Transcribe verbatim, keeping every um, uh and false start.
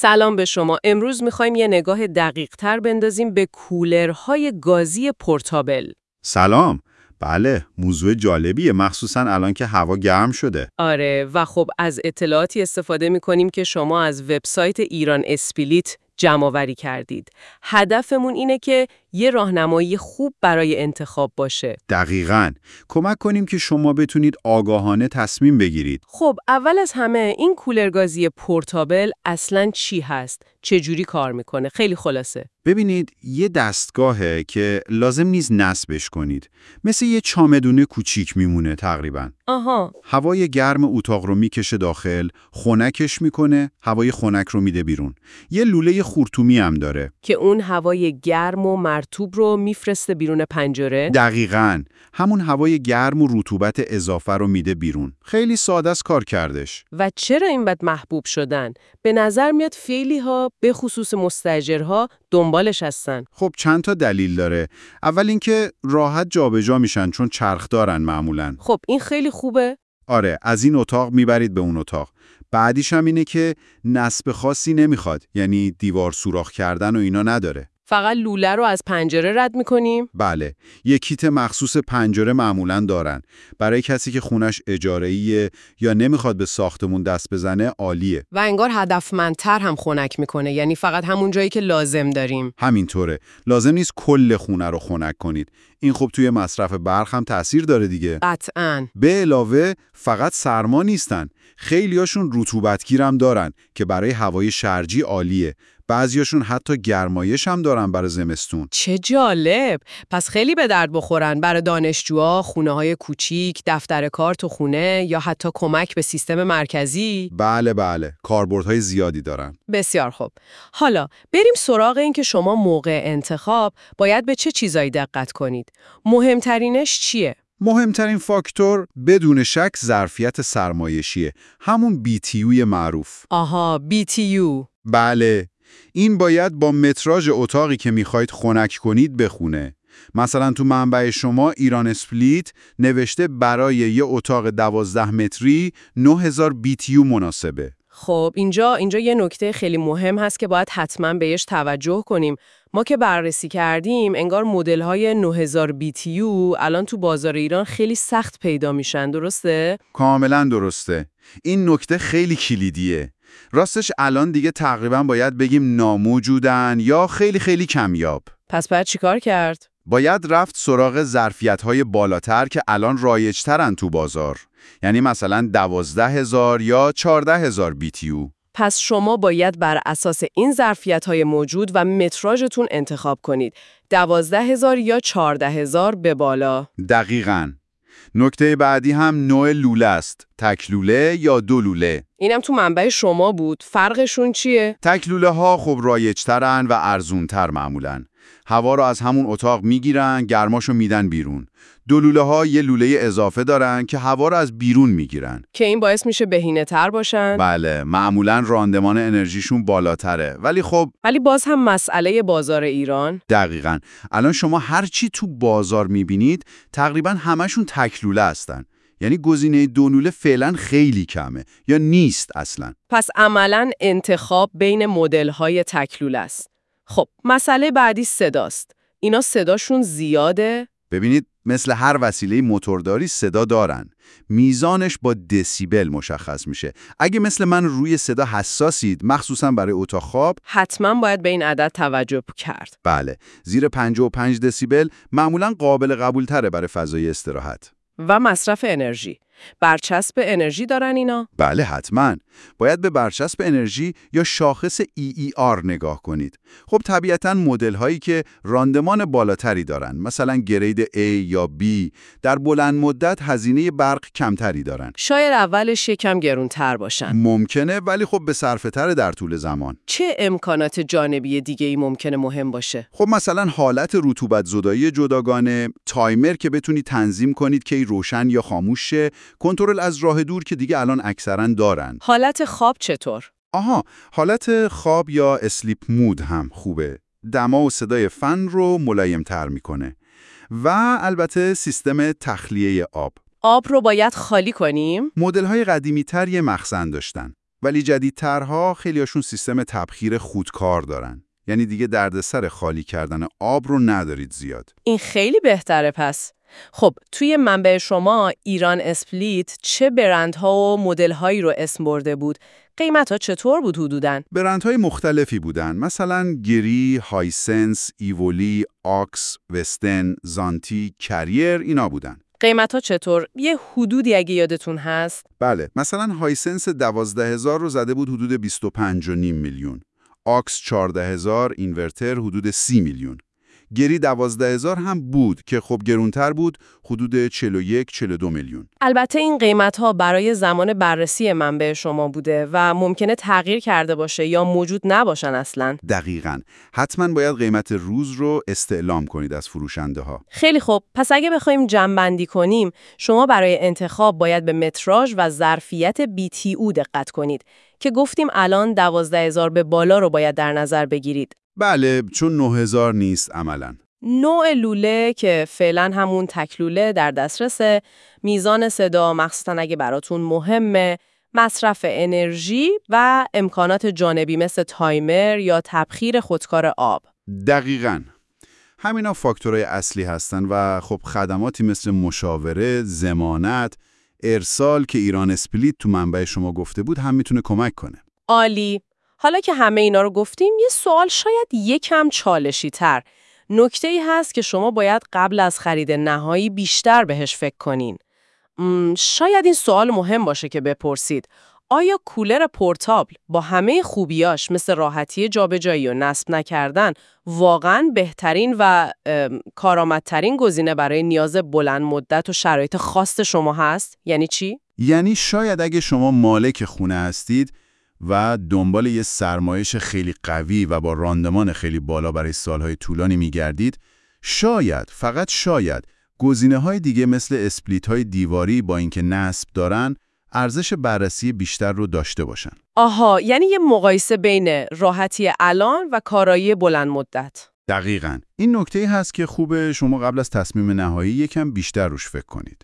سلام به شما. امروز میخوایم یه نگاه دقیق تر بندازیم به کولرهای گازی پورتابل. سلام. بله، موضوع جالبیه، مخصوصاً الان که هوا گرم شده. آره و خب از اطلاعاتی استفاده میکنیم که شما از وبسایت ایران اسپلیت جمع آوری کردید. هدفمون اینه که یه راهنمایی خوب برای انتخاب باشه. دقیقاً. کمک کنیم که شما بتونید آگاهانه تصمیم بگیرید. خب اول از همه این کولر گازی پورتابل اصلاً چی هست؟ چه جوری کار میکنه؟ خیلی خلاصه. ببینید، یه دستگاهه که لازم نیست نصبش کنید. مثل یه چامدونه کوچیک میمونه تقریباً. آها. هوای گرم اتاق رو میکشه داخل، خنکش میکنه، هوای خنک رو میده بیرون. یه لوله خورتومی هم داره که اون هوای گرم و مرطوب رو میفرسته بیرون پنجره؟ دقیقاً. همون هوای گرم و رطوبت اضافه رو میده بیرون. خیلی ساده است کار کردش. و چرا این بد محبوب شدن؟ به نظر میاد خیلی ها به خصوص مستاجرها دنبالش هستن. خب چند تا دلیل داره. اول اینکه راحت جابجا میشن چون چرخ دارن معمولاً. خب این خیلی خوبه. آره، از این اتاق میبرید به اون اتاق. بعدیش هم اینه که نصب خاصی نمیخواد، یعنی دیوار سوراخ کردن و اینا نداره. فقط لوله رو از پنجره رد میکنیم؟ بله، یک کیت مخصوص پنجره معمولاً دارن. برای کسی که خونش اجاره‌ایه یا نمیخواد به ساختمون دست بزنه عالیه. و انگار هدفمندتر هم خنک میکنه، یعنی فقط همون جایی که لازم داریم. همینطوره. لازم نیست کل خونه رو خنک کنید. این خب توی مصرف برق هم تأثیر داره دیگه. قطعاً. به علاوه فقط سرما نیستن. خیلیاشون رطوبتگیر هم دارن که برای هوای شرجی عالیه. بعضیاشون حتی گرمایش هم دارن برای زمستون. چه جالب! پس خیلی به درد بخورن برای دانشجوها، خونه‌های کوچیک، دفتر کار تو خونه یا حتی کمک به سیستم مرکزی. بله بله، کاربردهای زیادی دارن. بسیار خوب. حالا بریم سراغ این که شما موقع انتخاب باید به چه چیزایی دقت کنید. مهمترینش چیه؟ مهمترین فاکتور بدون شک ظرفیت سرمایشیه. همون بی تی یو معروف. آها، بی تی یو. بله. این باید با متراژ اتاقی که میخواید خنک کنید بخونه. مثلا تو منبع شما ایران اسپلیت نوشته برای یه اتاق دوازده متری نه هزار بی تی یو مناسبه. خب اینجا اینجا یه نکته خیلی مهم هست که باید حتما بهش توجه کنیم. ما که بررسی کردیم انگار مدل‌های نه هزار بی تی یو الان تو بازار ایران خیلی سخت پیدا میشن، درسته؟ کاملا درسته. این نکته خیلی کلیدیه. راستش الان دیگه تقریبا باید بگیم ناموجودن یا خیلی خیلی کمیاب. پس باید چیکار کرد؟ باید رفت سراغ ظرفیت‌های بالاتر که الان رایج‌ترن تو بازار. یعنی مثلا دوازده هزار یا چهارده هزار بی تی یو. پس شما باید بر اساس این ظرفیت‌های موجود و متراژتون انتخاب کنید. دوازده هزار یا چهارده هزار به بالا. دقیقاً. نکته بعدی هم نوع لوله است. تک لوله یا دو لوله. اینم تو منبع شما بود. فرقشون چیه؟ تک لوله ها خب رایج‌ترن و ارزون‌تر معمولاً. هوا رو از همون اتاق میگیرن، گرماشو میدن بیرون. دو لوله ها یه لوله اضافه دارن که هوا رو از بیرون میگیرن. که این باعث میشه بهینه‌تر باشن؟ بله، معمولاً راندمان انرژیشون بالاتره. ولی خب ولی باز هم مسئله بازار ایران. دقیقاً. الان شما هر چی تو بازار میبینید تقریباً همشون تک لوله هستن. یعنی گزینه دو لوله فعلا خیلی کمه یا نیست اصلاً. پس عملاً انتخاب بین مدل‌های تک لوله است. خب مسئله بعدی صداست. اینا صداشون زیاده؟ ببینید، مثل هر وسیله موتورداری صدا دارن. میزانش با دسیبل مشخص میشه. اگه مثل من روی صدا حساسید، مخصوصا برای اتاق خواب، حتما باید به این عدد توجه کرد. بله، زیر پنجاه و پنج دسیبل معمولا قابل قبول تره برای فضای استراحت. و مصرف انرژی. برچسب انرژی دارن اینا؟ بله حتما. باید به برچسب انرژی یا شاخص ای ای آر نگاه کنید. خب طبیعتاً مدل هایی که راندمان بالاتری دارن، مثلا گرید A یا B، در بلند مدت هزینه برق کمتری دارن. شاید اولش یکم گرونتر باشن. ممکنه، ولی خب به صرفه تر در طول زمان. چه امکانات جانبی دیگه ای ممکنه مهم باشه؟ خب مثلا حالت رطوبت زدایی جداگانه، تایمر که بتونی تنظیم کنید که روشن یا خاموش شه، کنترل از راه دور که دیگه الان اکثرا دارن. حالت خواب چطور؟ آها، حالت خواب یا اسلیپ مود هم خوبه. دما و صدای فن رو ملایم تر میکنه. و البته سیستم تخلیه آب. آب رو باید خالی کنیم؟ مدل های قدیمی تر یه مخزن داشتن. ولی جدیدترها خیلیاشون سیستم تبخیر خودکار دارن. یعنی دیگه دردسر خالی کردن آب رو ندارید زیاد. این خیلی بهتره پس. خب توی منبع شما ایران اسپلیت چه برندها و مدل‌هایی رو اسم برده بود؟ قیمت‌ها چطور بود حدوداً؟ برندهای مختلفی بودن. مثلا گری، هایسنس، ایوولی، آکس، وستن، زانتی، کریر اینا بودن. قیمت‌ها چطور؟ یه حدودی اگه یادتون هست؟ بله، مثلا هایسنس دوازده هزار رو زده بود حدود بیست و پنج و نیم میلیون. آکس چهارده هزار، اینورتر حدود سی میلیون. گری دوازده هزار هم بود که خب گرونتر بود، حدود چهل و یک چهل و دو میلیون. البته این قیمت‌ها برای زمان بررسی منبع شما بوده و ممکنه تغییر کرده باشه یا موجود نباشن اصلاً. دقیقاً. حتما باید قیمت روز رو استعلام کنید از فروشنده ها. خیلی خوب. پس اگه بخوایم جمع‌بندی کنیم، شما برای انتخاب باید به متراژ و ظرفیت بی تی او دقت کنید که گفتیم الان دوازده هزار به بالا رو باید در نظر بگیرید. بله، چون نه هزار نیست عملاً. نوع لوله که فعلا همون تک لوله در دسترسه، میزان صدا مخصوصا اگه براتون مهمه، مصرف انرژی و امکانات جانبی مثل تایمر یا تبخیر خودکار آب. دقیقاً. همینا فاکتورهای اصلی هستن و خب خدماتی مثل مشاوره، ضمانت، ارسال که ایران اسپلیت تو منبع شما گفته بود هم میتونه کمک کنه. عالی. حالا که همه اینا رو گفتیم، یه سوال شاید یکم چالشی تر. نکته‌ای هست که شما باید قبل از خرید نهایی بیشتر بهش فکر کنین. م، شاید این سوال مهم باشه که بپرسید. آیا کولر پورتابل با همه خوبیاش مثل راحتی جابجایی و نصب نکردن واقعاً بهترین و کارآمدترین گزینه برای نیاز بلند مدت و شرایط خاص شما هست؟ یعنی چی؟ یعنی شاید اگه شما مالک خونه هستید و دنبال یه سرمایش خیلی قوی و با راندمان خیلی بالا برای سالهای طولانی میگردید، شاید، فقط شاید، گزینه‌های دیگه مثل اسپلیت‌های دیواری با اینکه نصب دارن، ارزش بررسی بیشتر رو داشته باشن. آها، یعنی یه مقایسه بین راحتی الان و کارایی بلند مدت. دقیقاً. این نکته‌ای هست که خوبه شما قبل از تصمیم نهایی یکم بیشتر روش فکر کنید.